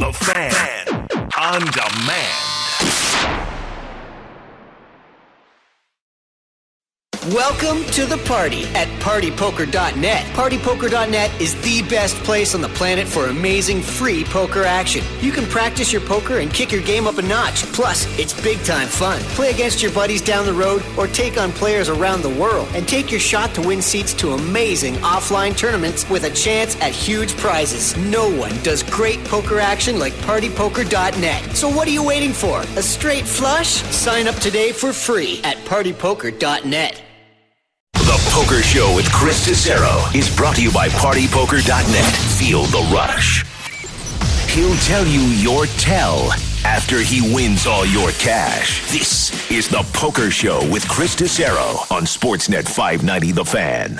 The Fan. On demand. Welcome to the party at PartyPoker.net. PartyPoker.net is the best place on the planet for amazing free poker action. You can practice your poker and kick your game up a notch. Plus, it's big-time fun. Play against your buddies down the road or take on players around the world. And take your shot to win seats to amazing offline tournaments with a chance at huge prizes. No one does great poker action like PartyPoker.net. So what are you waiting for? A straight flush? Sign up today for free at PartyPoker.net. The Poker Show with Chris Cicero is brought to you by PartyPoker.net. Feel the rush. He'll tell you your tell after he wins all your cash. This is The Poker Show with Chris Cicero on Sportsnet 590 The Fan.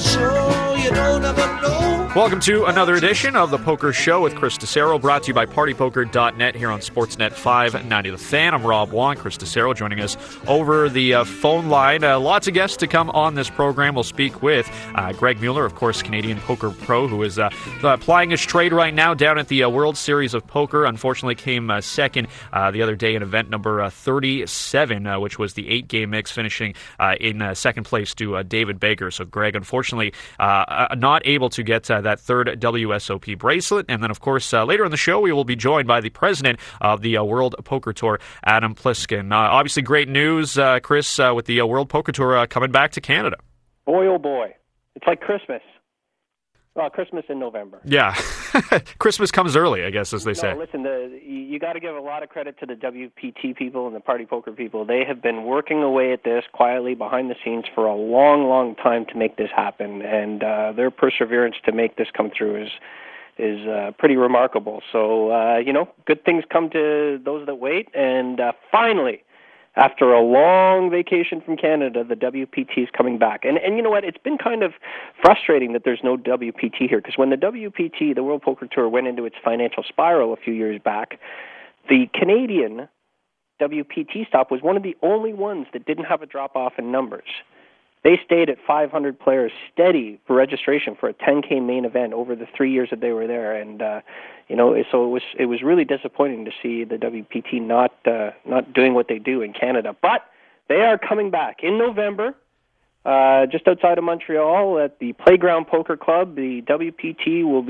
Welcome to another edition of The Poker Show with Chris Cicero, brought to you by PartyPoker.net here on Sportsnet 590 The Fan. I'm Rob Wong. Chris Cicero joining us over the phone line. Lots of guests to come on this program. We'll speak with Greg Mueller, of course, Canadian poker pro, who is plying his trade right now down at the World Series of Poker. Unfortunately came second the other day in event number 37, which was the 8-game mix, finishing in second place to David Baker. So Greg, unfortunately, not able to get that third WSOP bracelet. And then, of course, later in the show, we will be joined by the president of the World Poker Tour, Adam Pliskin. Obviously, great news, Chris, with the World Poker Tour coming back to Canada. Boy, oh boy. It's like Christmas. Well, Christmas in November. Yeah. Christmas comes early, I guess, as they say. Listen, you got to give a lot of credit to the WPT people and the Party Poker people. They have been working away at this quietly behind the scenes for a long, long time to make this happen, and their perseverance to make this come through is pretty remarkable. So, good things come to those that wait, and finally, after a long vacation from Canada, the WPT is coming back. And you know what? It's been kind of frustrating that there's no WPT here, because when the WPT, the World Poker Tour, went into its financial spiral a few years back, the Canadian WPT stop was one of the only ones that didn't have a drop-off in numbers. They stayed at 500 players steady for registration for a 10K main event over the 3 years that they were there, and so it was really disappointing to see the WPT not doing what they do in Canada. But they are coming back in November, just outside of Montreal at the Playground Poker Club. The WPT will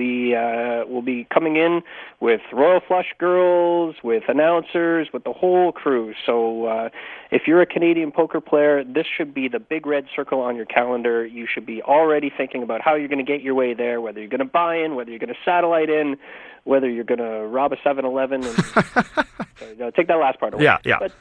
be coming in with Royal Flush Girls, with announcers, with the whole crew. So if you're a Canadian poker player, this should be the big red circle on your calendar. You should be already thinking about how you're going to get your way there, whether you're going to buy in, whether you're going to satellite in, whether you're going to rob a 7-Eleven. Take that last part away. Yeah. But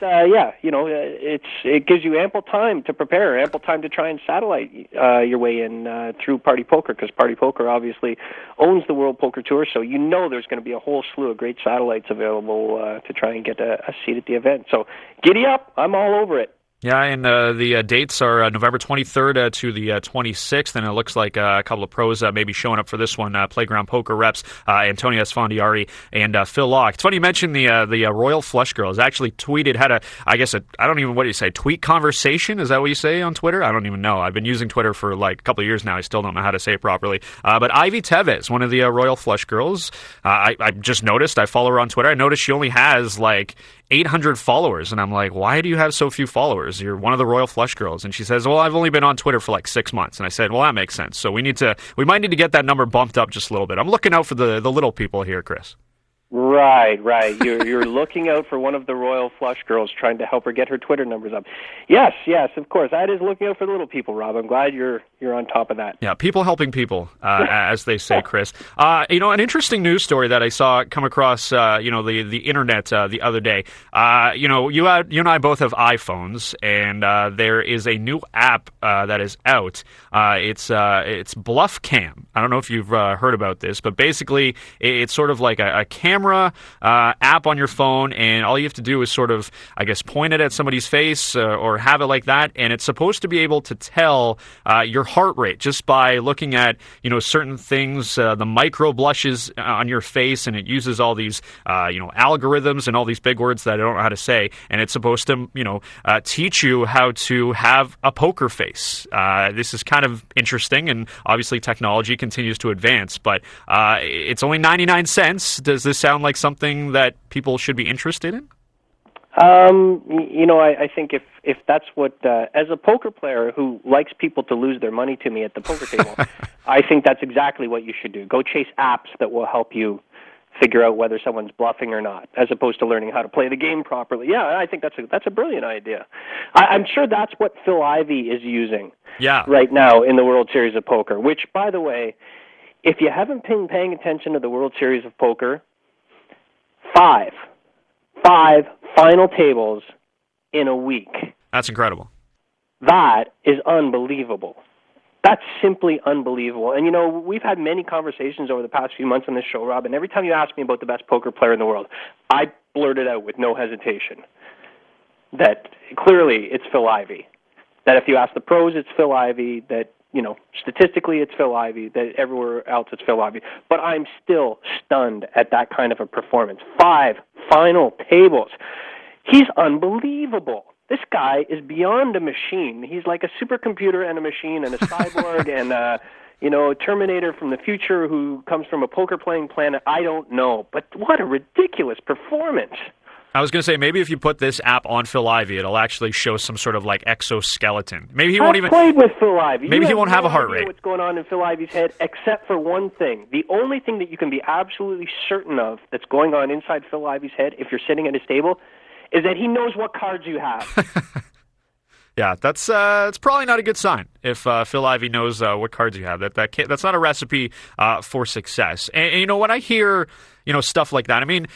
it gives you ample time to prepare, ample time to try and satellite your way in through Party Poker, because Party Poker obviously owns the World Poker Tour, so there's going to be a whole slew of great satellites available to try and get a seat at the event. So giddy up. I'm all over it. Yeah, and the dates are November 23rd to the 26th, and it looks like a couple of pros maybe showing up for this one. Playground Poker reps Antonio Esfandiari and Phil Locke. It's funny you mentioned the Royal Flush Girls. Actually tweeted, I don't even, what do you say, tweet conversation? Is that what you say on Twitter? I don't even know. I've been using Twitter for like a couple of years now. I still don't know how to say it properly. But Ivy Tevez, one of the Royal Flush Girls, I just noticed, I follow her on Twitter. I noticed she only has like 800 followers, and I'm like, why do you have so few followers? You're one of the Royal Flush Girls. And she says, well, I've only been on Twitter for like 6 months. And I said, well, that makes sense. So we might need to get that number bumped up just a little bit. I'm looking out for the little people here, Chris. Right. You're looking out for one of the Royal Flush Girls, trying to help her get her Twitter numbers up. Yes, of course. That is looking out for the little people, Rob. I'm glad you're on top of that. Yeah, people helping people, as they say, Chris. An interesting news story that I saw come across, the internet the other day. You and I both have iPhones, and there is a new app that is out. It's Bluff Cam. I don't know if you've heard about this, but basically it's sort of like a camera app on your phone, and all you have to do is sort of, I guess, point it at somebody's face or have it like that, and it's supposed to be able to tell your heart rate just by looking at, certain things, the micro blushes on your face, and it uses all these, algorithms and all these big words that I don't know how to say, and it's supposed to, teach you how to have a poker face. This is kind of interesting, and obviously technology continues to advance, but it's only 99 cents. Does this sound like something that people should be interested in? I think if that's what, as a poker player who likes people to lose their money to me at the poker table, I think that's exactly what you should do. Go chase apps that will help you figure out whether someone's bluffing or not, as opposed to learning how to play the game properly. Yeah, I think that's a brilliant idea. I'm sure that's what Phil Ivey is using right now in the World Series of Poker, which, by the way, if you haven't been paying attention to the World Series of Poker, five final tables in a week. That's incredible. That is unbelievable. That's simply unbelievable. And, we've had many conversations over the past few months on this show, Rob, and every time you ask me about the best poker player in the world, I blurted out with no hesitation that clearly it's Phil Ivey. That if you ask the pros, it's Phil Ivey. That, statistically it's Phil Ivey. That everywhere else it's Phil Ivey. But I'm still stunned at that kind of a performance. 5 final tables. He's unbelievable. This guy is beyond a machine. He's like a supercomputer and a machine and a cyborg and a Terminator from the future who comes from a poker-playing planet. I don't know. But what a ridiculous performance. I was going to say, maybe if you put this app on Phil Ivey, it'll actually show some sort of like exoskeleton. Maybe he won't even. I've played with Phil Ivey. Maybe he won't have a heart rate. What's going on in Phil Ivey's head, except for one thing. The only thing that you can be absolutely certain of that's going on inside Phil Ivey's head, if you're sitting at his table, is that he knows what cards you have. Yeah, that's probably not a good sign if Phil Ivey knows what cards you have. That's not a recipe for success. And when I hear stuff like that, I mean,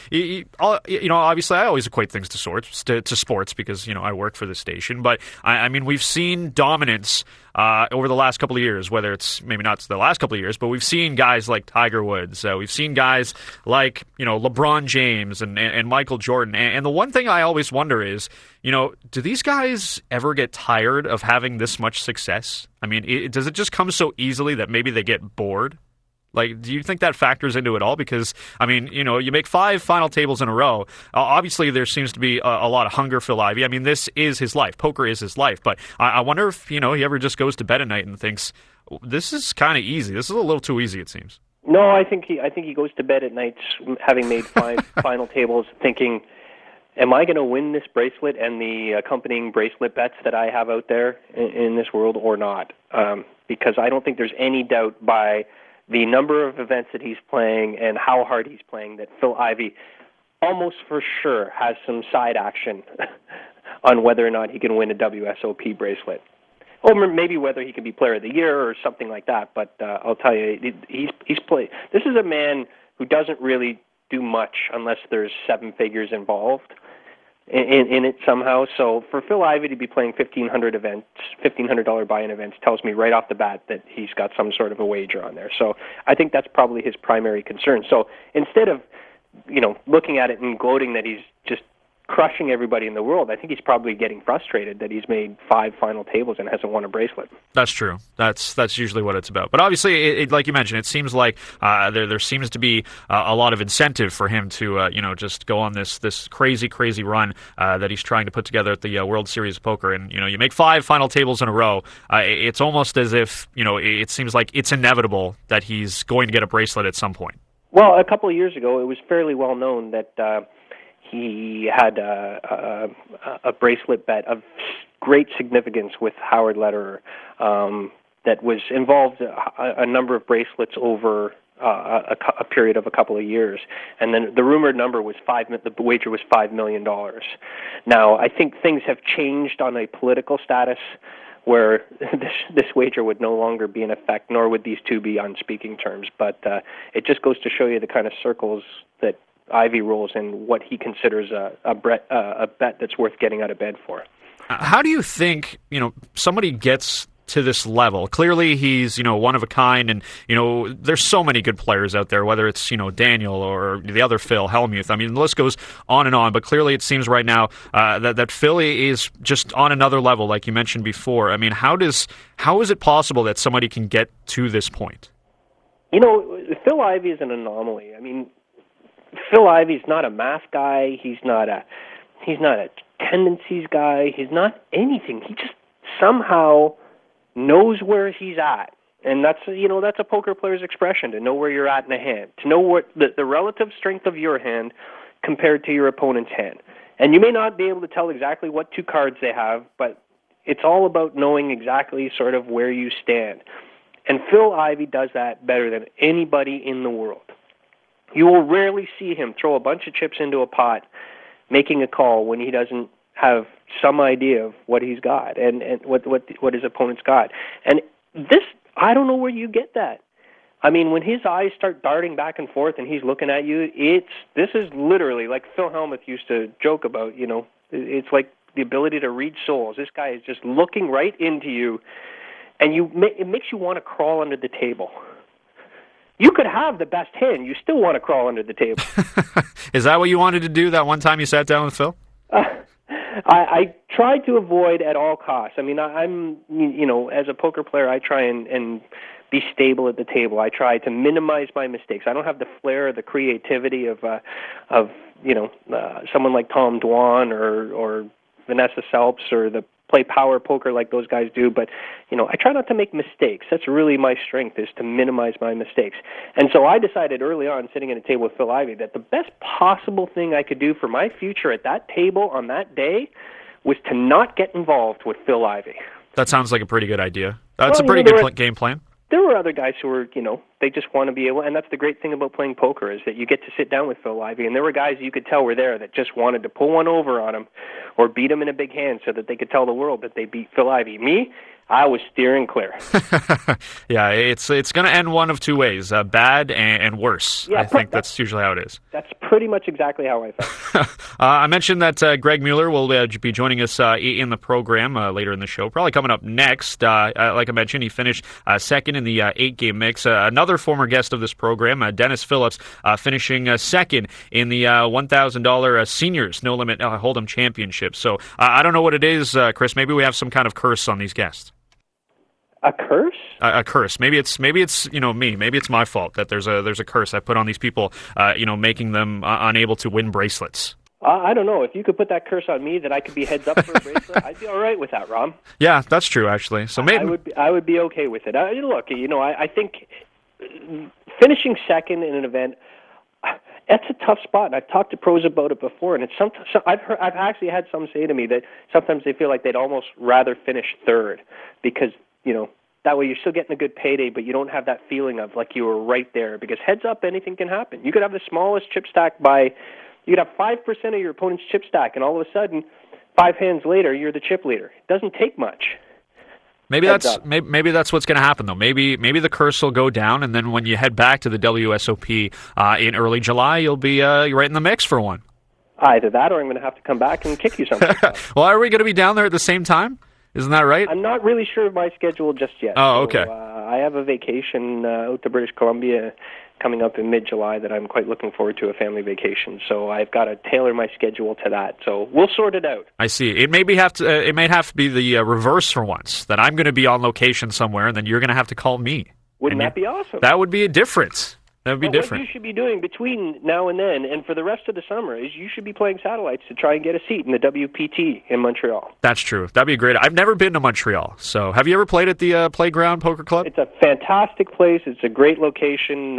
obviously I always equate things to sports because I work for the station. But I mean, we've seen dominance over the last couple of years. Whether it's maybe not the last couple of years, but we've seen guys like Tiger Woods. We've seen guys like LeBron James and Michael Jordan. And the one thing I always wonder is, do these guys ever get tired of having this much success? I mean, does it just come so easily that maybe they get bored? Like, do you think that factors into it all? Because, I mean, you make 5 final tables in a row. Obviously, there seems to be a lot of hunger, Phil Ivey. I mean, this is his life. Poker is his life. But I wonder if, he ever just goes to bed at night and thinks, this is kind of easy. This is a little too easy, it seems. No, I think he goes to bed at night having made 5 final tables thinking, am I going to win this bracelet and the accompanying bracelet bets that I have out there in this world or not? Because I don't think there's any doubt by the number of events that he's playing and how hard he's playing that Phil Ivey almost for sure has some side action on whether or not he can win a WSOP bracelet. Or maybe whether he can be Player of the Year or something like that. But I'll tell you, he's played. This is a man who doesn't really do much unless there's 7 figures involved in it somehow. So for Phil Ivey to be playing $1,500 buy-in events tells me right off the bat that he's got some sort of a wager on there. So I think that's probably his primary concern. So instead of, looking at it and gloating that he's just crushing everybody in the world, I think he's probably getting frustrated that he's made 5 final tables and hasn't won a bracelet. That's true. That's usually what it's about. But obviously, like you mentioned, it seems like there seems to be a lot of incentive for him to just go on this crazy run that he's trying to put together at the World Series of Poker. And you make 5 final tables in a row. It's almost as if it seems like it's inevitable that he's going to get a bracelet at some point. Well, a couple of years ago, it was fairly well known that he had a bracelet bet of great significance with Howard Lederer that was involved a number of bracelets over a period of a couple of years. And then the rumored number was the wager was $5 million. Now, I think things have changed on a political status where this wager would no longer be in effect, nor would these two be on speaking terms. But it just goes to show you the kind of circles that Ivey rolls in, what he considers a bet that's worth getting out of bed for. How do you think somebody gets to this level? Clearly, he's, one of a kind, and, there's so many good players out there, whether it's, Daniel or the other Phil Hellmuth. I mean, the list goes on and on, but clearly it seems right now that Phil is just on another level, like you mentioned before. I mean, how is it possible that somebody can get to this point? Phil Ivey is an anomaly. I mean, Phil Ivey's not a math guy. He's not a tendencies guy. He's not anything. He just somehow knows where he's at. And that's a poker player's expression, to know where you're at in a hand, to know what the relative strength of your hand compared to your opponent's hand. And you may not be able to tell exactly what two cards they have, but it's all about knowing exactly sort of where you stand. And Phil Ivey does that better than anybody in the world. You will rarely see him throw a bunch of chips into a pot, making a call when he doesn't have some idea of what he's got and what his opponent's got. And this, I don't know where you get that. I mean, when his eyes start darting back and forth and he's looking at you, this is literally like Phil Hellmuth used to joke about, it's like the ability to read souls. This guy is just looking right into you, and it makes you want to crawl under the table. You could have the best hand. You still want to crawl under the table. Is that what you wanted to do that one time you sat down with Phil? I tried to avoid at all costs. I mean, I'm, as a poker player, I try and be stable at the table. I try to minimize my mistakes. I don't have the flair or the creativity of someone like Tom Dwan or Vanessa Selps or the play power poker like those guys do, but I try not to make mistakes. That's really my strength, is to minimize my mistakes. And so I decided early on, sitting at a table with Phil Ivey, that the best possible thing I could do for my future at that table on that day was to not get involved with Phil Ivey. That sounds like a pretty good idea. That's a pretty good game plan. There were other guys who were, they just want to be able, and that's the great thing about playing poker, is that you get to sit down with Phil Ivey, and there were guys you could tell were there that just wanted to pull one over on him or beat him in a big hand so that they could tell the world that they beat Phil Ivey. Me, I was steering clear. Yeah, it's going to end one of two ways, bad and worse. Yeah, I think that's usually how it is. That's pretty much exactly how I felt. I mentioned that Greg Mueller will be joining us in the program later in the show, probably coming up next. Like I mentioned, he finished second in the 8-game mix. Another former guest of this program, Dennis Phillips, finishing second in the $1,000 Seniors No Limit Hold'em Championship. So I don't know what it is, Chris. Maybe we have some kind of curse on these guests. A curse? A curse. Maybe it's me. Maybe it's my fault that there's a curse I put on these people. Making them unable to win bracelets. I don't know. If you could put that curse on me that I could be heads up for a bracelet, I'd be all right with that, Rom. Yeah, that's true, actually. So maybe I would be okay with it. Look, I think finishing second in an event, that's a tough spot. And I've talked to pros about it before, and it's sometimes I've actually had some say to me that sometimes they feel like they'd almost rather finish third because that way you're still getting a good payday, but you don't have that feeling of like you were right there. Because heads up, anything can happen. You could have the smallest chip stack you could have 5% of your opponent's chip stack, and all of a sudden, 5 hands later, you're the chip leader. It doesn't take much. Maybe that's what's going to happen, though. Maybe the curse will go down, and then when you head back to the WSOP in early July, you'll be right in the mix for one. Either that, or I'm going to have to come back and kick you something. Well, are we going to be down there at the same time? Isn't that right? I'm not really sure of my schedule just yet. Oh, okay. So, I have a vacation out to British Columbia coming up in mid-July that I'm quite looking forward to, a family vacation. So I've got to tailor my schedule to that. So we'll sort it out. I see. It may have to be the reverse for once, that I'm going to be on location somewhere, and then you're going to have to call me. Wouldn't that be awesome? That would be a difference. That would be different. What you should be doing between now and then, and for the rest of the summer, is you should be playing satellites to try and get a seat in the WPT in Montreal. That's true. That'd be great. I've never been to Montreal. So have you ever played at the Playground Poker Club? It's a fantastic place. It's a great location.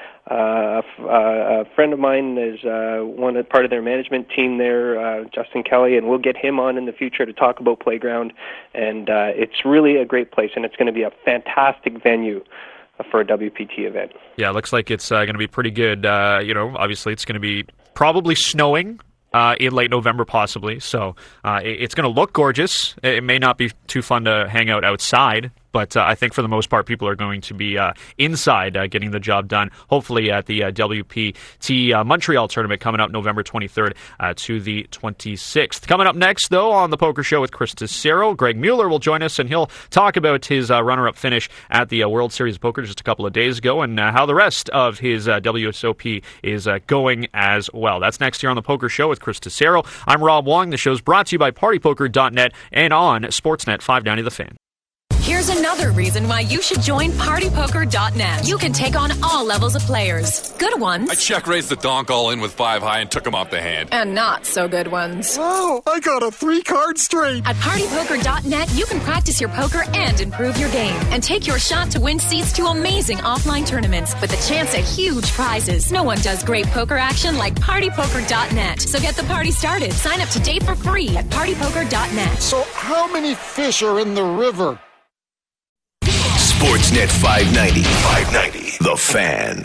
A friend of mine is part of their management team there, Justin Kelly, and we'll get him on in the future to talk about Playground. And it's really a great place, and it's going to be a fantastic venue for a WPT event. Yeah, it looks like it's going to be pretty good. Obviously it's going to be probably snowing in late November possibly, so it's going to look gorgeous. It may not be too fun to hang out outside but I think for the most part, people are going to be inside getting the job done, hopefully at the WPT Montreal tournament coming up November 23rd to the 26th. Coming up next, though, on the Poker Show with Chris Tissero, Greg Mueller will join us, and he'll talk about his runner-up finish at the World Series of Poker just a couple of days ago, and how the rest of his WSOP is going as well. That's next here on the Poker Show with Chris Tissero. I'm Rob Wong. The show's brought to you by PartyPoker.net and on Sportsnet 590 The Fan. Here's another reason why you should join PartyPoker.net. You can take on all levels of players. Good ones. I check-raised the donk all in with 5 high and took him off the hand. And not so good ones. Oh, I got a 3-card straight. At PartyPoker.net, you can practice your poker and improve your game. And take your shot to win seats to amazing offline tournaments with a chance at huge prizes. No one does great poker action like PartyPoker.net. So get the party started. Sign up today for free at PartyPoker.net. So how many fish are in the river? Sportsnet 590. The Fan.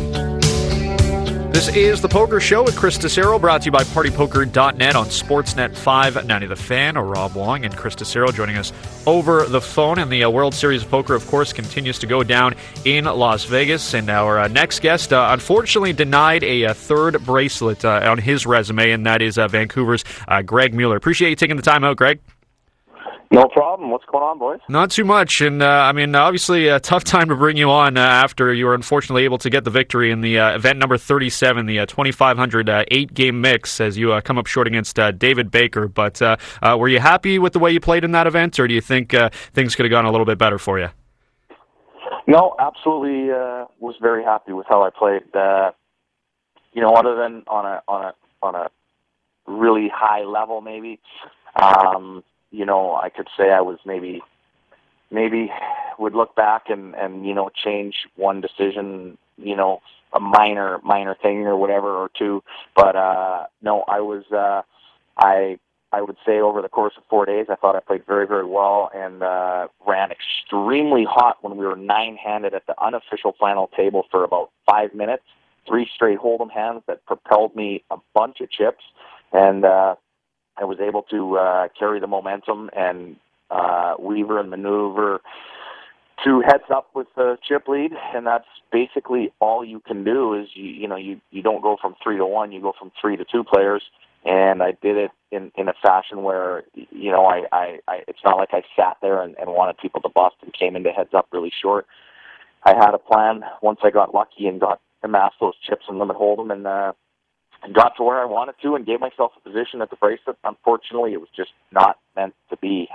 This is the Poker Show with Chris Tissero, brought to you by PartyPoker.net on Sportsnet 590 The Fan. Rob Wong and Chris Tissero joining us over the phone. And the World Series of Poker, of course, continues to go down in Las Vegas. And our next guest, unfortunately, denied a third bracelet on his resume, and that is Vancouver's Greg Mueller. Appreciate you taking the time out, Greg. No problem. What's going on, boys? Not too much. And, obviously a tough time to bring you on after you were unfortunately able to get the victory in the event number 37, the 2,500 8-game mix, as you come up short against David Baker. But were you happy with the way you played in that event, or do you think things could have gone a little bit better for you? No, absolutely was very happy with how I played. Other than on a really high level, maybe. I could say I was maybe would look back and change one decision, a minor thing or whatever or two. But no, I was I would say over the course of 4 days, I thought I played very, very well and ran extremely hot when we were 9-handed at the unofficial final table for about 5 minutes. 3 straight hold'em hands that propelled me a bunch of chips, and I was able to carry the momentum and weaver and maneuver 2 heads up with the chip lead, and that's basically all you can do. Is you don't go from 3 to 1, you go from 3 to 2 players, and I did it in a fashion where I it's not like I sat there and wanted people to bust and came into heads up really short. I had a plan once I got lucky and amassed those chips and limit hold'em, and got to where I wanted to and gave myself a position at the bracelet. Unfortunately, it was just not meant to be.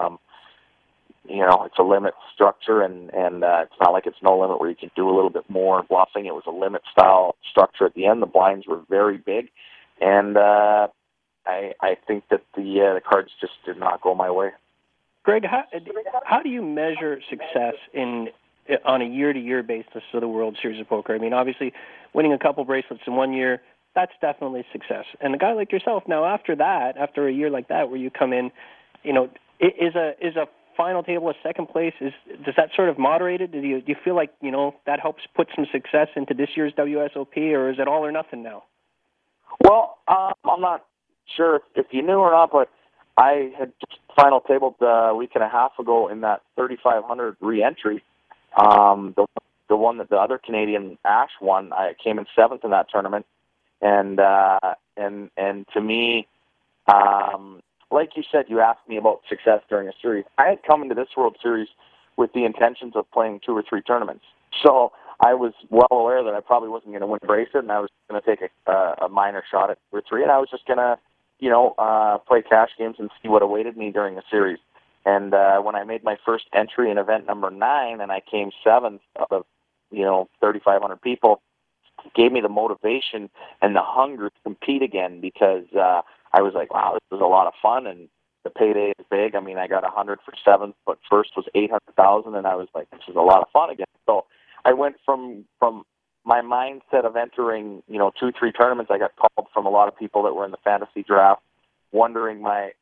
It's a limit structure, and it's not like it's no limit where you can do a little bit more bluffing. It was a limit style structure at the end. The blinds were very big, and I think that the cards just did not go my way. Greg, how do you measure success on a year-to-year basis of the World Series of Poker? I mean, obviously, winning a couple bracelets in 1 year, that's definitely success. And a guy like yourself, now after a year like that, where you come in, is a final table a second place? Does that sort of moderate it? Do you feel like that helps put some success into this year's WSOP, or is it all or nothing now? Well, I'm not sure if you knew or not, but I had just final tabled a week and a half ago in that 3,500 re-entry. The one that the other Canadian, Ash, won. I came in 7th in that tournament. And to me, like you said, you asked me about success during a series. I had come into this World Series with the intentions of playing 2 or 3 tournaments. So I was well aware that I probably wasn't going to win a bracelet, and I was going to take a minor shot at 2 or 3, and I was just going to, play cash games and see what awaited me during the series. And when I made my first entry in event number 9, and I came 7th out of 3,500 people, it gave me the motivation and the hunger to compete again, because I was like, wow, this was a lot of fun, and the payday is big. I mean, I got 100 for 7th, but first was 800,000, and I was like, this is a lot of fun again. So I went from my mindset of entering 2, 3 tournaments. I got called from a lot of people that were in the fantasy draft, wondering my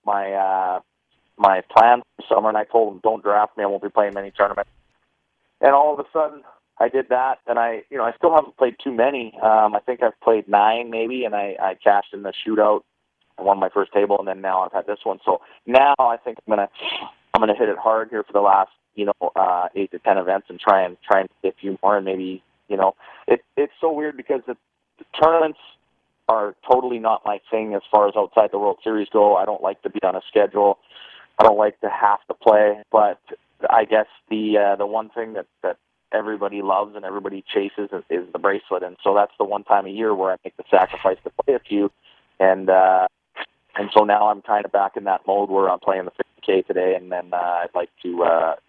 plan for summer, and I told them, don't draft me, I won't be playing many tournaments. And all of a sudden, I did that, and I still haven't played too many. I think I've played 9 maybe, and I cashed in the shootout. I won my first table, and then now I've had this one. So now I think I'm gonna hit it hard here for the last 8 to 10 events and try and get a few more, and maybe, it's so weird because the tournaments are totally not my thing as far as outside the World Series go. I don't like to be on a schedule. I don't like to have to play, but I guess the one thing that everybody loves and everybody chases is the bracelet, and so that's the one time a year where I make the sacrifice to play a few, and so now I'm kind of back in that mode where I'm playing the 50K today, and then I'd like to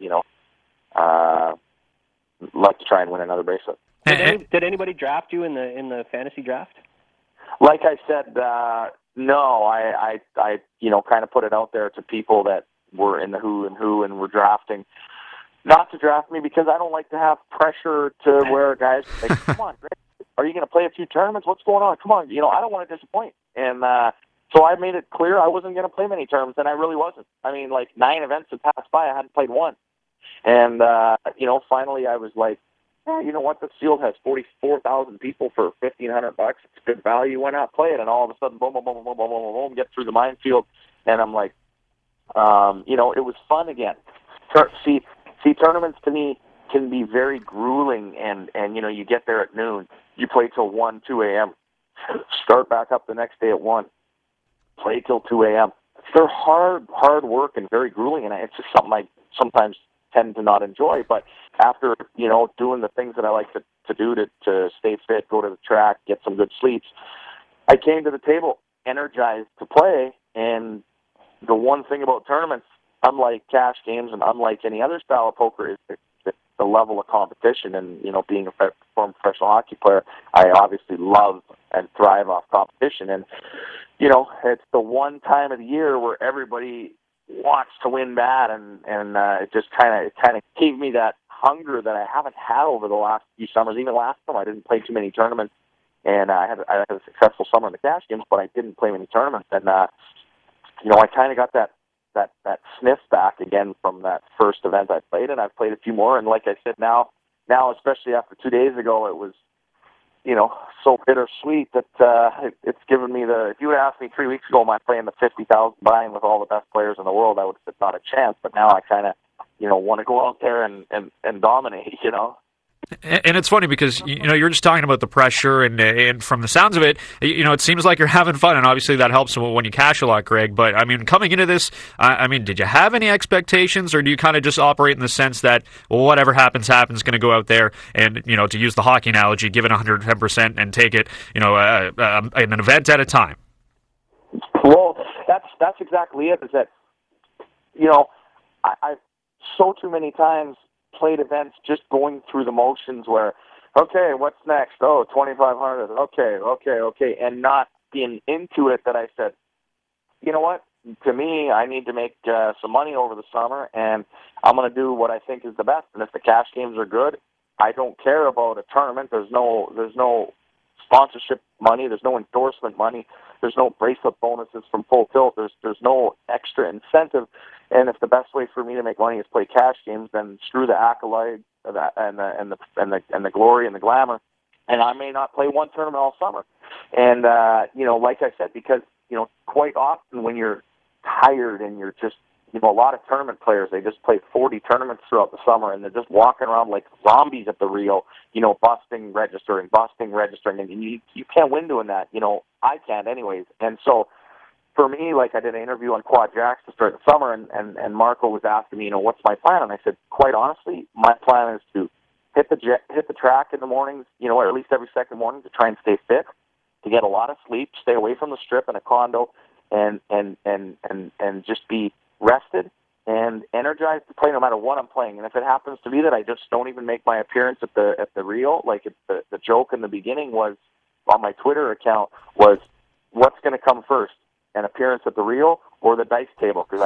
try and win another bracelet. Did anybody draft you in the fantasy draft? Like I said, no. I kind of put it out there to people that were in the who and were drafting, not to draft me because I don't like to have pressure to where guys like, come on, Greg, are you going to play a few tournaments? What's going on? Come on, I don't want to disappoint. And so I made it clear I wasn't going to play many tournaments, and I really wasn't. I mean, 9 events had passed by, I hadn't played one. And, finally I was like, yeah, you know what? This field has 44,000 people for $1,500. It's good value. Why not play it? And all of a sudden, boom, boom, boom, boom, boom, boom, boom, get through the minefield. And I'm like, it was fun again. See, tournaments to me can be very grueling, and you get there at noon. You play till 1, 2 a.m. Start back up the next day at 1. Play till 2 a.m. They're hard work and very grueling, and it's just something I sometimes tend to not enjoy. But after, doing the things that I like to do to stay fit, go to the track, get some good sleeps, I came to the table energized to play. And the one thing about tournaments, unlike cash games and unlike any other style of poker, is the level of competition. And, being a former professional hockey player, I obviously love and thrive off competition. And, it's the one time of the year where everybody wants to win bad, and it just kind of gave me that hunger that I haven't had over the last few summers. Even last summer, I didn't play too many tournaments, and I had a successful summer in the cash games, but I didn't play many tournaments. And I kind of got that sniff back again from that first event I played, and I've played a few more. And like I said, now especially after 2 days ago, it was so bittersweet that it's given me if you would ask me 3 weeks ago, am I playing the 50,000 buy-in with all the best players in the world, I would have said not a chance. But now I kind of, want to go out there and dominate, And it's funny because, you're just talking about the pressure, and from the sounds of it, it seems like you're having fun, and obviously that helps when you cash a lot, Greg. But, coming into this, did you have any expectations, or do you kind of just operate in the sense that, well, whatever happens, going to go out there and, to use the hockey analogy, give it 110% and take it, an event at a time? Well, that's exactly it, is that, I've so too many times played events just going through the motions where, okay, what's next? Oh, 2,500. Okay. And not being into it, that I said, you know what? To me, I need to make some money over the summer, and I'm going to do what I think is the best. And if the cash games are good, I don't care about a tournament. There's no sponsorship money. There's no endorsement money. There's no bracelet bonuses from Full Tilt. There's no extra incentive. And if the best way for me to make money is play cash games, then screw the accolade and the glory and the glamour. And I may not play one tournament all summer. And like I said, because quite often when you're tired and you're just a lot of tournament players, they just play 40 tournaments throughout the summer, and they're just walking around like zombies at the Rio, busting, registering, and you can't win doing that. I can't anyways. And so for me, like, I did an interview on Quad Jacks to start the summer, and Marco was asking me, what's my plan? And I said, quite honestly, my plan is to hit the track in the mornings, or at least every second morning, to try and stay fit, to get a lot of sleep, stay away from the strip in a condo, and just be rested and energized to play no matter what I'm playing. And if it happens to be that I just don't even make my appearance at the Rio, like the joke in the beginning was on my Twitter account was, what's going to come first? An appearance at the Rio or the dice table? Because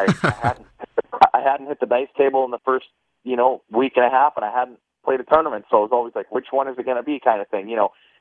I hadn't hit the dice table in the first week and a half, and I hadn't played a tournament, so it was always like, which one is it going to be, kind of thing,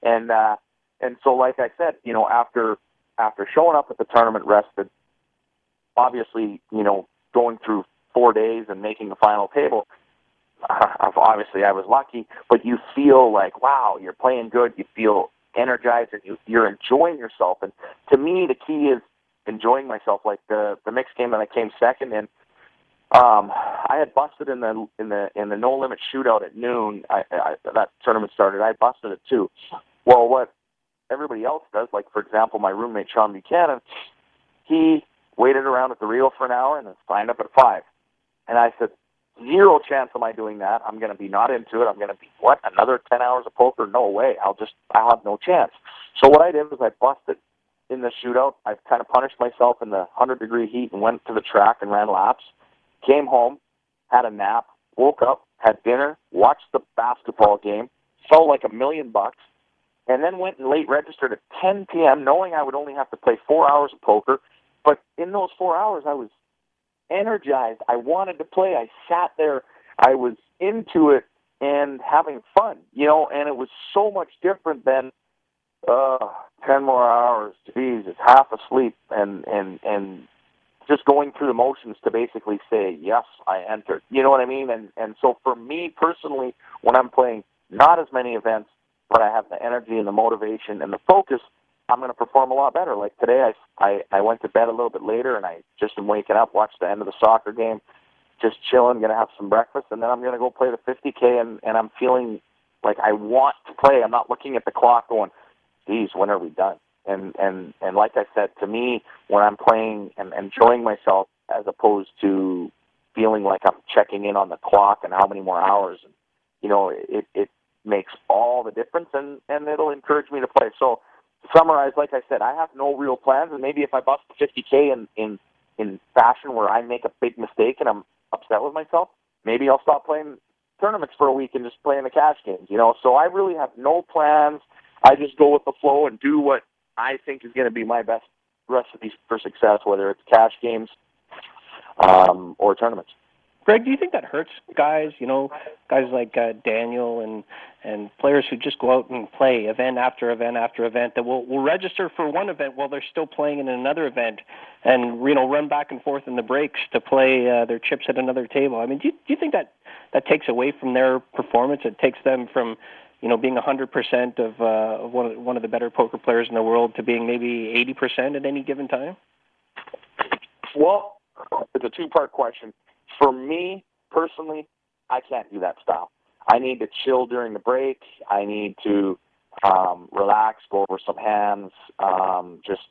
and so like I said, after showing up at the tournament rested, obviously going through 4 days and making the final table, obviously I was lucky, but you feel like, wow, you're playing good, you feel energized, and you're enjoying yourself. And to me, the key is enjoying myself. Like the mixed game that I came second in, I had busted in the no limit shootout at noon. That tournament started. I busted it too. Well, what everybody else does, like for example, my roommate Sean Buchanan, he waited around at the Rio for an hour and then signed up at 5. And I said, 0 chance am I doing that. I'm going to be not into it. I'm going to be, another 10 hours of poker? No way. I'll have no chance. So what I did was I busted in the shootout. I kind of punished myself in the 100-degree heat and went to the track and ran laps. Came home, had a nap, woke up, had dinner, watched the basketball game, felt like $1 million, and then went and late registered at 10 p.m. knowing I would only have to play 4 hours of poker. But in those 4 hours, I was energized. I wanted to play. I sat there. I was into it and having fun, and it was so much different than 10 more hours. Jesus, half asleep and just going through the motions to basically say, yes, I entered. You know what I mean? And so for me personally, when I'm playing not as many events, but I have the energy and the motivation and the focus, I'm going to perform a lot better. Like today, I went to bed a little bit later, and I just am waking up, watched the end of the soccer game, just chilling, going to have some breakfast, and then I'm going to go play the 50K, and I'm feeling like I want to play. I'm not looking at the clock going, geez, when are we done? And like I said, to me, when I'm playing and enjoying myself as opposed to feeling like I'm checking in on the clock and how many more hours, it makes all the difference, and it'll encourage me to play. So to summarize, like I said, I have no real plans, and maybe if I bust 50K in fashion where I make a big mistake and I'm upset with myself, maybe I'll stop playing tournaments for a week and just play in the cash games, So I really have no plans. I just go with the flow and do what I think is going to be my best recipe for success, whether it's cash games or tournaments. Greg, do you think that hurts guys, guys like Daniel and players who just go out and play event after event after event that will register for one event while they're still playing in another event and, run back and forth in the breaks to play their chips at another table? I mean, do you think that takes away from their performance? It takes them from being 100% of one of the better poker players in the world to being maybe 80% at any given time? Well, it's a two-part question. For me, personally, I can't do that style. I need to chill during the break. I need to relax, go over some hands, just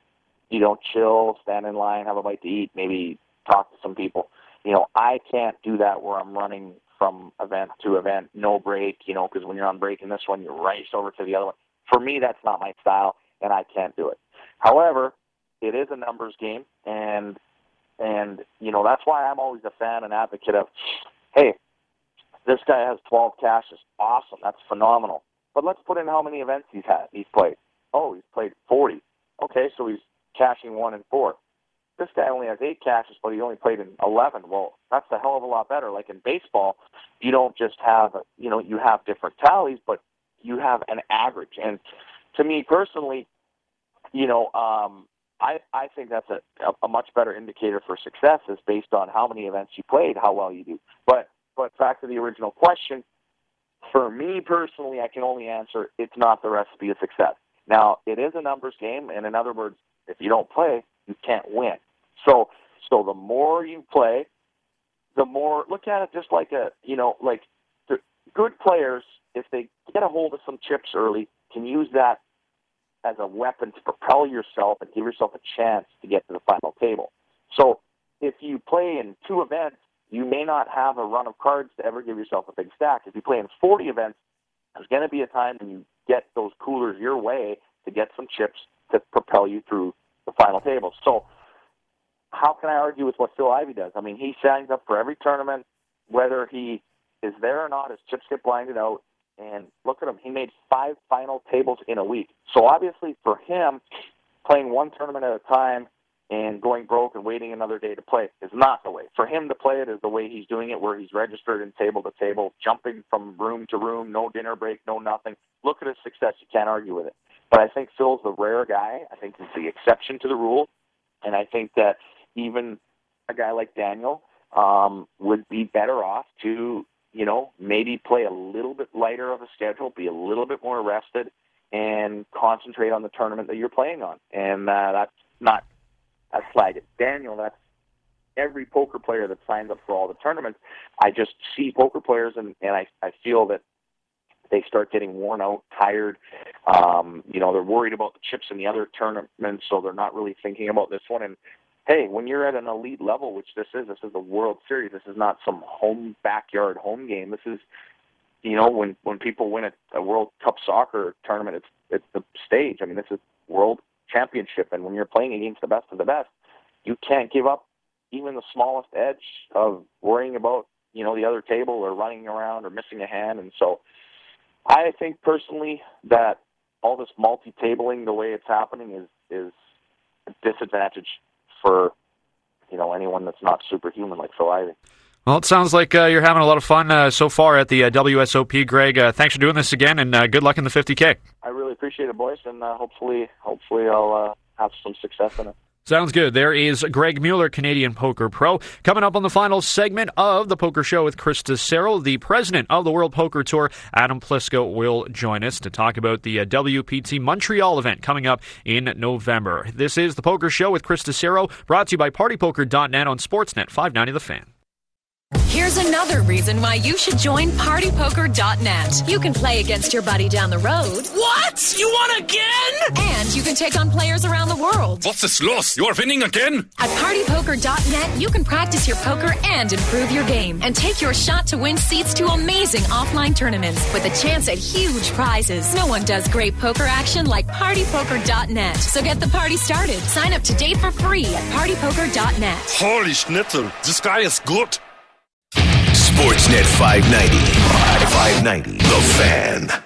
chill, stand in line, have a bite to eat, maybe talk to some people. I can't do that where I'm running from event to event, no break, because when you're on break in this one, you race over to the other one. For me, that's not my style, and I can't do it. However, it is a numbers game, and that's why I'm always a fan and advocate of, hey, this guy has 12 cashes. Awesome. That's phenomenal. But let's put in how many events he's played. Oh, he's played 40. Okay, so he's cashing 1 and 4. This guy only has 8 cashes, but he only played in 11. Well, that's a hell of a lot better. Like in baseball, you don't just have, you have different tallies, but you have an average. And to me personally, I think that's a much better indicator for success is based on how many events you played, how well you do. But back to the original question, for me personally, I can only answer it's not the recipe of success. Now, it is a numbers game, and in other words, if you don't play, you can't win. So the more you play, the more, look at it just like the good players, if they get a hold of some chips early, can use that as a weapon to propel yourself and give yourself a chance to get to the final table. So if you play in 2 events, you may not have a run of cards to ever give yourself a big stack. If you play in 40 events, there's going to be a time when you get those coolers your way to get some chips to propel you through the final table. So how can I argue with what Phil Ivey does? I mean, he signs up for every tournament, whether he is there or not, his chips get blinded out. And look at him. He made 5 final tables in a week. So obviously for him, playing one tournament at a time and going broke and waiting another day to play is not the way. For him to play it is the way he's doing it, where he's registered in table to table, jumping from room to room, no dinner break, no nothing. Look at his success. You can't argue with it. But I think Phil's the rare guy. I think he's the exception to the rule. And I think that even a guy like Daniel would be better off to, maybe play a little bit lighter of a schedule, be a little bit more rested, and concentrate on the tournament that you're playing on. And that's not a slag at Daniel. That's every poker player that signs up for all the tournaments, I just see poker players, and I feel that they start getting worn out, tired. They're worried about the chips in the other tournaments, so they're not really thinking about this one. And hey, when you're at an elite level, which this is the World Series. This is not some backyard home game. This is, when people win a World Cup soccer tournament, it's the stage. I mean, this is World Championship, and when you're playing against the best of the best, you can't give up even the smallest edge of worrying about, the other table or running around or missing a hand. And so I think personally that all this multi-tabling, the way it's happening, is a disadvantage for, anyone that's not superhuman like Phil Ivey. Well, it sounds like you're having a lot of fun so far at the WSOP, Greg. Thanks for doing this again, and good luck in the 50K. I really appreciate it, boys, and hopefully I'll have some success in it. Sounds good. There is Greg Mueller, Canadian Poker Pro. Coming up on the final segment of the Poker Show with Chris Cicero, the president of the World Poker Tour, Adam Plisko, will join us to talk about the WPT Montreal event coming up in November. This is the Poker Show with Chris Cicero, brought to you by PartyPoker.net on Sportsnet 590 The Fan. Here's another reason why you should join PartyPoker.net. You can play against your buddy down the road. What? You won again? And you can take on players around the world. What's this los? You are winning again? At PartyPoker.net, you can practice your poker and improve your game. And take your shot to win seats to amazing offline tournaments with a chance at huge prizes. No one does great poker action like PartyPoker.net. So get the party started. Sign up today for free at PartyPoker.net. Holy schnitzel, this guy is good. Sportsnet 590. 590, The Fan.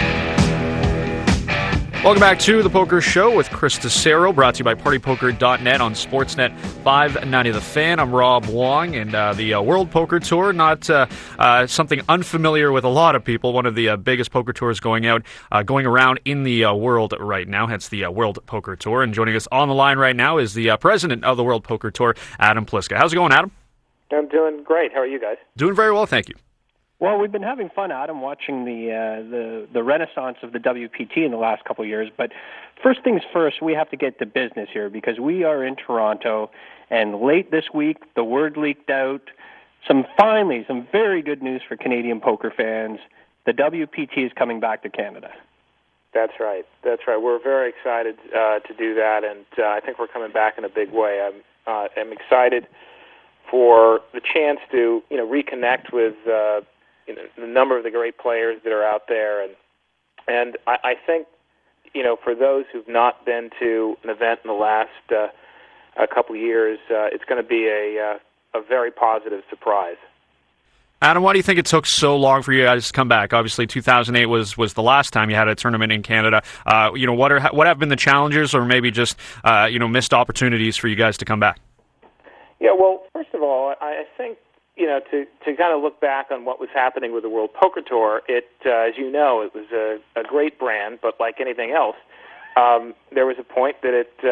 Welcome back to the Poker Show with Chris Cicero, brought to you by PartyPoker.net on Sportsnet 590 The Fan. I'm Rob Wong, and the World Poker Tour, not something unfamiliar with a lot of people. One of the biggest poker tours going around in the world right now, hence the World Poker Tour. And joining us on the line right now is the president of the World Poker Tour, Adam Plisko. How's it going, Adam? I'm doing great. How are you guys? Doing very well, thank you. Well, we've been having fun, Adam, watching the renaissance of the WPT in the last couple of years. But first things first, we have to get to business here because we are in Toronto, and late this week, the word leaked out. Some very good news for Canadian poker fans. The WPT is coming back to Canada. That's right. We're very excited to do that, and I think we're coming back in a big way. I'm excited for the chance to reconnect with the number of the great players that are out there, and I think for those who've not been to an event in the last a couple of years, it's going to be a very positive surprise. Adam, why do you think it took so long for you guys to come back? Obviously, 2008 was the last time you had a tournament in Canada. What have been the challenges, or maybe just missed opportunities for you guys to come back? Yeah, well, first of all, I think, to kind of look back on what was happening with the World Poker Tour, as you know, it was a great brand, but like anything else, there was a point that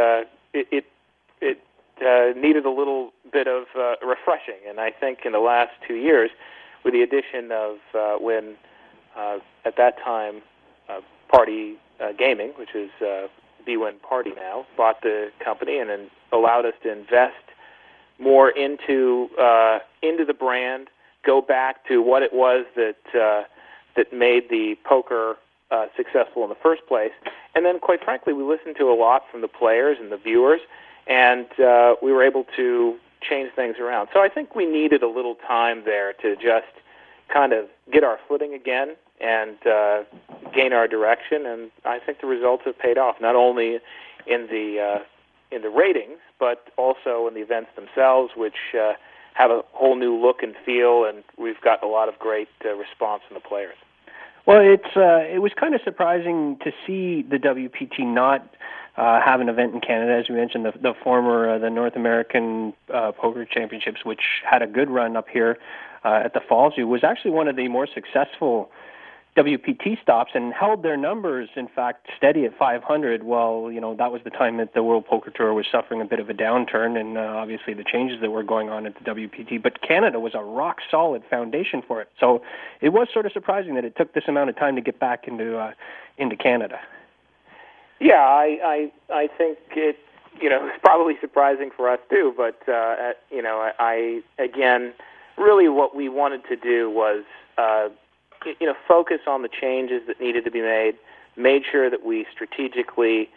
it needed a little bit of refreshing. And I think in the last 2 years, with the addition of when, at that time, Party Gaming, which is BWin Party now, bought the company and then allowed us to invest more into the brand, go back to what it was that made the poker successful in the first place, and then, quite frankly, we listened to a lot from the players and the viewers, and we were able to change things around. So I think we needed a little time there to just kind of get our footing again and gain our direction, and I think the results have paid off, not only in the ratings, but also in the events themselves, which have a whole new look and feel, and we've got a lot of great response from the players. Well, it was kind of surprising to see the WPT not have an event in Canada, as you mentioned, the former the North American Poker Championships, which had a good run up here at the Falls. It was actually one of the more successful WPT stops and held their numbers, in fact, steady at 500. Well, that was the time that the World Poker Tour was suffering a bit of a downturn, and obviously the changes that were going on at the WPT. But Canada was a rock-solid foundation for it. So it was sort of surprising that it took this amount of time to get back into Canada. Yeah, I think it it's probably surprising for us too. But I again, really, what we wanted to do was focus on the changes that needed to be made sure that we strategically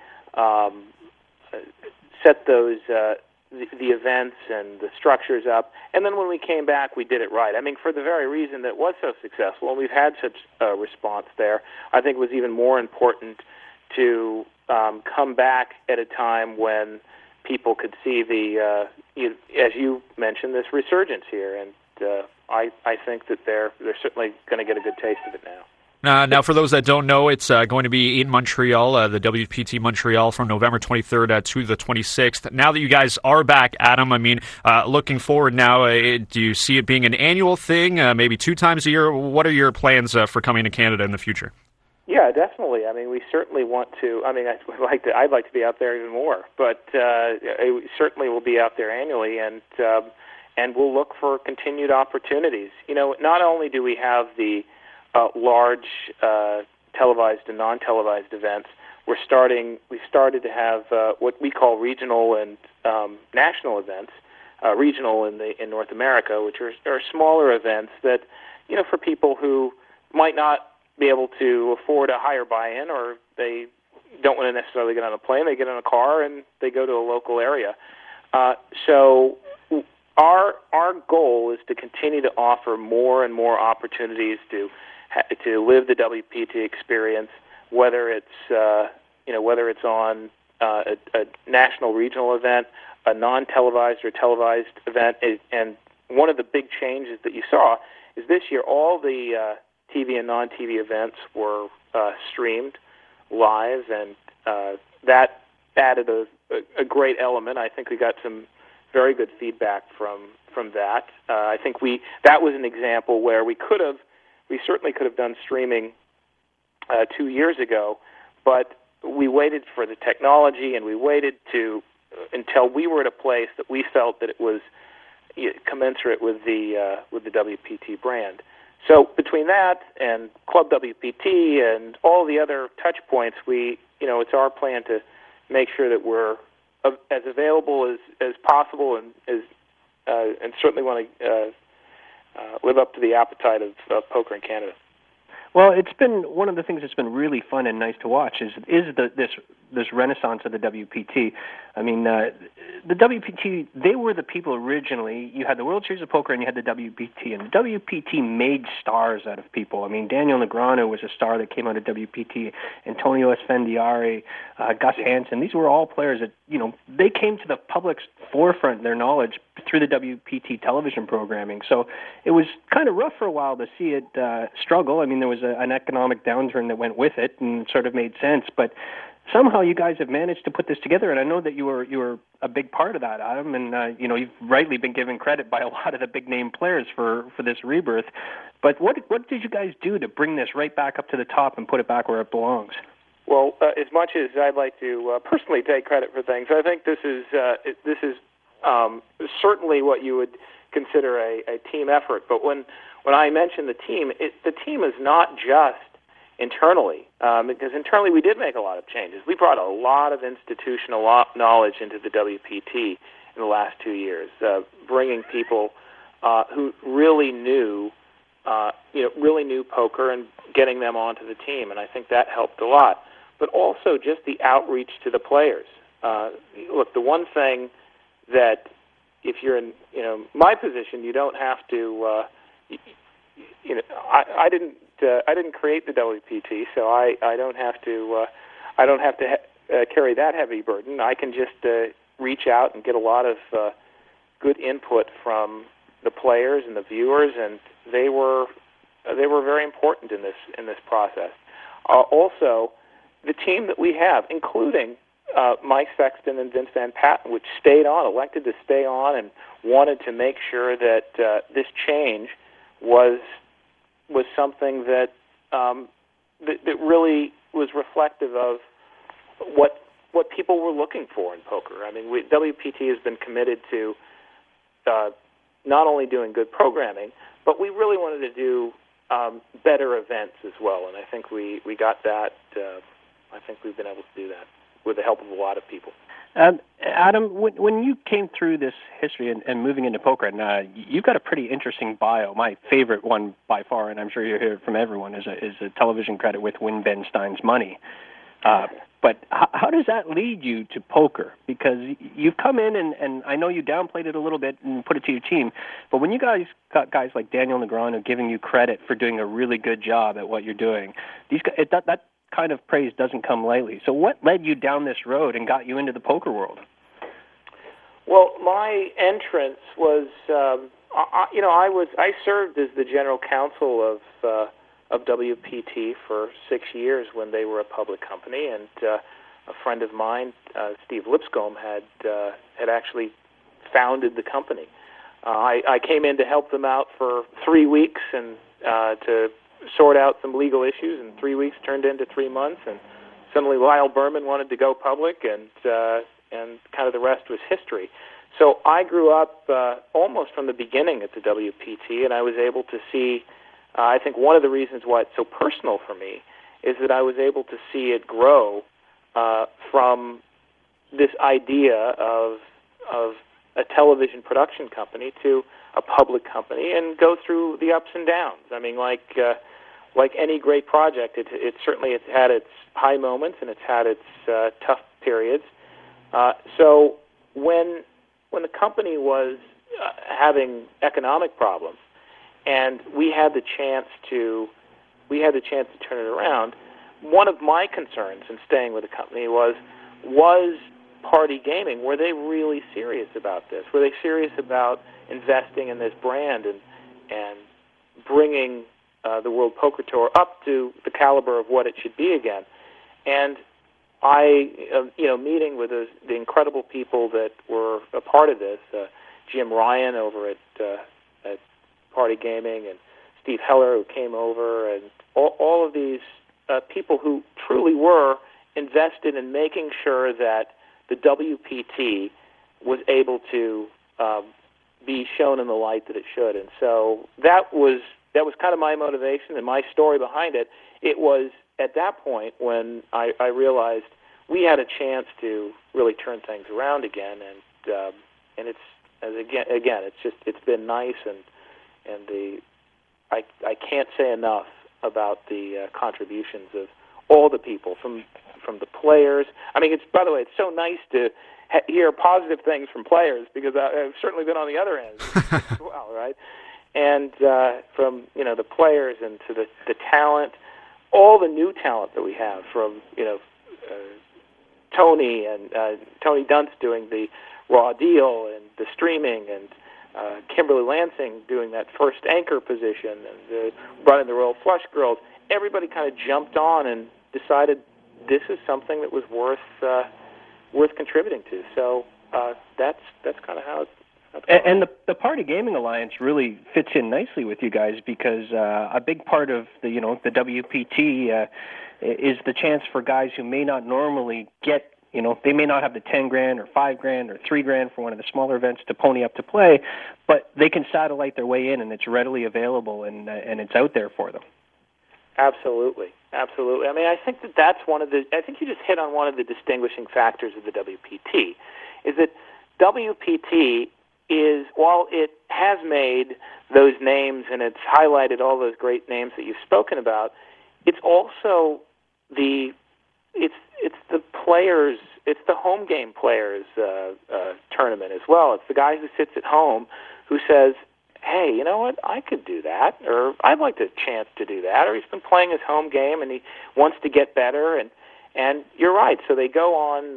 set those the events and the structures up, and then when we came back, we did it right. I mean, for the very reason that it was so successful, and we've had such a response there, I think it was even more important to come back at a time when people could see as you mentioned, this resurgence here, and I think that they're certainly going to get a good taste of it now. Now, for those that don't know, it's going to be in Montreal, the WPT Montreal, from November 23rd to the 26th. Now that you guys are back, Adam, I mean, looking forward now, do you see it being an annual thing, maybe 2 times a year? What are your plans for coming to Canada in the future? Yeah, definitely. I mean, we certainly want to. I mean, I'd like to be out there even more, but certainly we'll be out there annually, and we'll look for continued opportunities. Not only do we have the large televised and non-televised events, we started to have what we call regional and national events. Regional in North America, which are smaller events that for people who might not be able to afford a higher buy-in, or they don't want to necessarily get on a plane, they get in a car and they go to a local area. So our goal is to continue to offer more and more opportunities to live the WPT experience, whether it's on a national regional event, a non-televised or televised event. And one of the big changes that you saw is this year all the TV and non-TV events were streamed live, and that added a great element. I think we got some very good feedback from that. I think that was an example where we certainly could have done streaming 2 years ago, but we waited for the technology, and we waited until we were at a place that we felt that it was commensurate with the WPT brand. So between that and Club WPT and all the other touch points, it's our plan to make sure that we're as available as possible, and certainly want to live up to the appetite of poker in Canada. Well, it's been one of the things that's been really fun and nice to watch is this renaissance of the WPT. I mean, the WPT, they were the people originally. You had the World Series of Poker and you had the WPT, and the WPT made stars out of people. I mean, Daniel Negreanu was a star that came out of WPT, Antonio Esfandiari, Gus Hansen. These were all players that, they came to the public's forefront, their knowledge, through the WPT television programming. So it was kind of rough for a while to see it struggle. I mean, there was an economic downturn that went with it and sort of made sense, but somehow you guys have managed to put this together, and I know that you were a big part of that, Adam, and you've rightly been given credit by a lot of the big name players for this rebirth. But what did you guys do to bring this right back up to the top and put it back where it belongs? Well, as much as I'd like to personally take credit for things, I think this is certainly what you would consider a team effort. But when I mention the team is not just internally, because internally we did make a lot of changes. We brought a lot of institutional knowledge into the WPT in the last 2 years, bringing people who really knew poker and getting them onto the team, and I think that helped a lot. But also just the outreach to the players. Look, the one thing that if you're in my position, you don't have to. I didn't create the WPT, so I don't have to. I don't have to carry that heavy burden. I can just reach out and get a lot of good input from the players and the viewers, and they were very important in this process. Also, the team that we have, including Mike Sexton and Vince Van Patten, which elected to stay on, and wanted to make sure that this change was something that really was reflective of what people were looking for in poker. I mean, WPT has been committed to not only doing good programming, but we really wanted to do better events as well, and I think we got that. I think we've been able to do that with the help of a lot of people. Adam, when you came through this history and moving into poker, and you've got a pretty interesting bio. My favorite one by far, and I'm sure you'll hear it from everyone, is a television credit with Win Ben Stein's money. But how does that lead you to poker? Because you've come in, and I know you downplayed it a little bit and put it to your team, but when you guys got guys like Daniel Negreanu giving you credit for doing a really good job at what you're doing, that kind of praise doesn't come lightly. So what led you down this road and got you into the poker world? Well, my entrance was, I served as the general counsel of WPT for 6 years when they were a public company, and a friend of mine, Steve Lipscomb, had actually founded the company. I came in to help them out for 3 weeks and to sort out some legal issues, and 3 weeks turned into 3 months, and suddenly Lyle Berman wanted to go public, and kind of the rest was history. So I grew up almost from the beginning at the WPT, and I was able to see, I think one of the reasons why it's so personal for me is that I was able to see it grow from this idea of a television production company to a public company and go through the ups and downs. I mean, like any great project, it certainly it's had its high moments and it's had its tough periods. So when the company was having economic problems, and we had the chance to turn it around, one of my concerns in staying with the company was Party Gaming, were they really serious about this? Were they serious about investing in this brand and bringing the World Poker Tour up to the caliber of what it should be again? And I, meeting with the incredible people that were a part of this, Jim Ryan over at Party Gaming, and Steve Heller, who came over, and all of these people who truly were invested in making sure that the WPT was able to be shown in the light that it should. And so that was kind of my motivation and my story behind it. It was at that point when I realized we had a chance to really turn things around again, and it's been nice, and I can't say enough about the contributions of all the people from the players. I mean, by the way, it's so nice to hear positive things from players, because I've certainly been on the other end as well, right? And from the players and to the talent, all the new talent that we have, from Tony and Tony Dunst doing the Raw Deal and the streaming, and Kimberly Lansing doing that first anchor position, and running the Royal Flush Girls. Everybody kind of jumped on and decided this is something that was worth contributing to. So that's kind of how it's. And the Party Gaming Alliance really fits in nicely with you guys, because a big part of the WPT is the chance for guys who may not normally get, they may not have the $10,000 or $5,000 or $3,000 for one of the smaller events to pony up to play, but they can satellite their way in, and it's readily available, and it's out there for them. Absolutely. I mean, I think that's I think you just hit on one of the distinguishing factors of the WPT, is that WPT is, while it has made those names and it's highlighted all those great names that you've spoken about, it's also the players, it's the home game players tournament as well. It's the guy who sits at home who says, hey, you know what, I could do that, or I'd like a chance to do that, or he's been playing his home game and he wants to get better, and you're right. So they go on,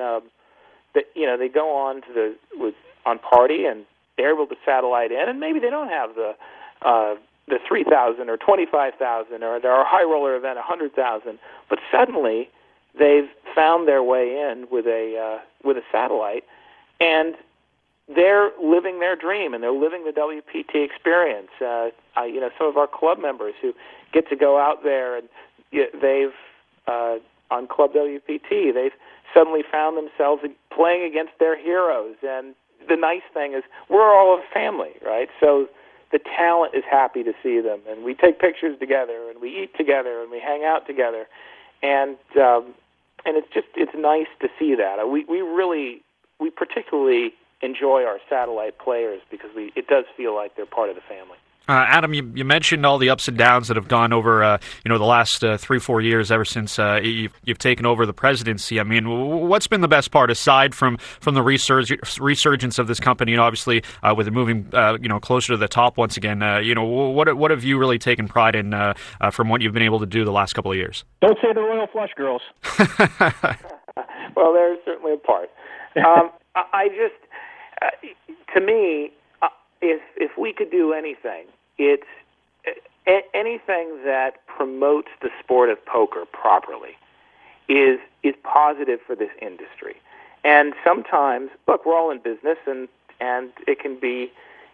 on Party, and they're able to satellite in, and maybe they don't have the 3,000 or 25,000 or their high roller event 100,000, but suddenly they've found their way in with a satellite, and they're living their dream, and they're living the WPT experience. Some of our club members who get to go out there, and they've on Club WPT, they've suddenly found themselves playing against their heroes. And the nice thing is we're all a family, right? So the talent is happy to see them, and we take pictures together, and we eat together, and we hang out together, and it's nice to see that. We really we particularly enjoy our satellite players because it does feel like they're part of the family. Adam, you mentioned all the ups and downs that have gone over, the last 3-4 years ever since you've taken over the presidency. I mean, what's been the best part aside from the resurgence of this company, and obviously with it moving, closer to the top once again? What have you really taken pride in from what you've been able to do the last couple of years? Don't say the Royal Flush Girls. Well, there's certainly a part. I just, to me, if we could do anything, it's anything that promotes the sport of poker properly is positive for this industry. And sometimes, look, we're all in business, and it can be,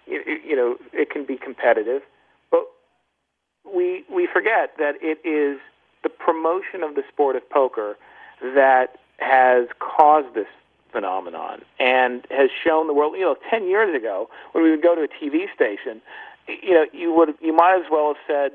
it can be competitive, but we forget that it is the promotion of the sport of poker that has caused this phenomenon and has shown the world. 10 years ago, when we would go to a TV station, you might as well have said,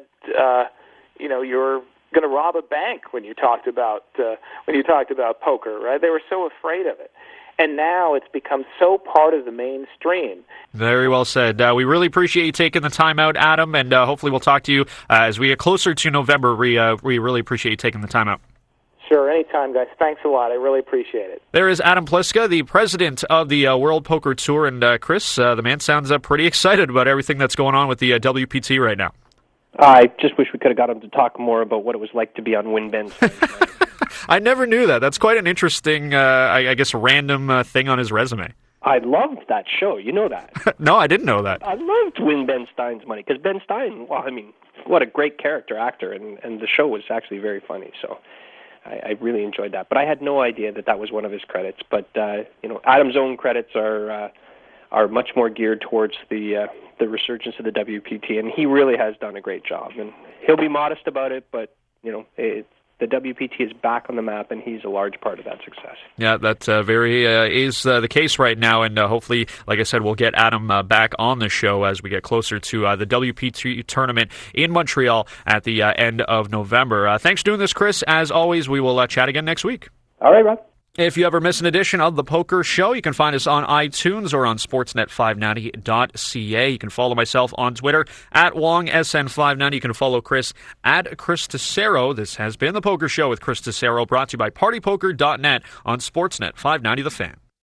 you're going to rob a bank when you talked about poker, right? They were so afraid of it. And now it's become so part of the mainstream. Very well said. We really appreciate you taking the time out, Adam, and hopefully we'll talk to you as we get closer to November. We really appreciate you taking the time out. Sure, anytime, guys. Thanks a lot. I really appreciate it. There is Adam Pliska, the president of the World Poker Tour. And Chris, the man sounds pretty excited about everything that's going on with the WPT right now. I just wish we could have got him to talk more about what it was like to be on WinBen's. I never knew that. That's quite an interesting, I guess, random thing on his resume. I loved that show. You know that. No, I didn't know that. I loved Win Ben Stein's Money because Ben Stein, what a great character actor, and the show was actually very funny. So I really enjoyed that. But I had no idea that was one of his credits. But Adam's own credits are much more geared towards the resurgence of the WPT, and he really has done a great job. And he'll be modest about it, but the WPT is back on the map, and he's a large part of that success. Yeah, that is the case right now, and hopefully, like I said, we'll get Adam back on the show as we get closer to the WPT tournament in Montreal at the end of November. Thanks for doing this, Chris. As always, we will chat again next week. All right, Rob. If you ever miss an edition of The Poker Show, you can find us on iTunes or on sportsnet590.ca. You can follow myself on Twitter at WongSN590. You can follow Chris at Chris Tessero. This has been The Poker Show with Chris Tessero, brought to you by PartyPoker.net on Sportsnet 590 The Fan.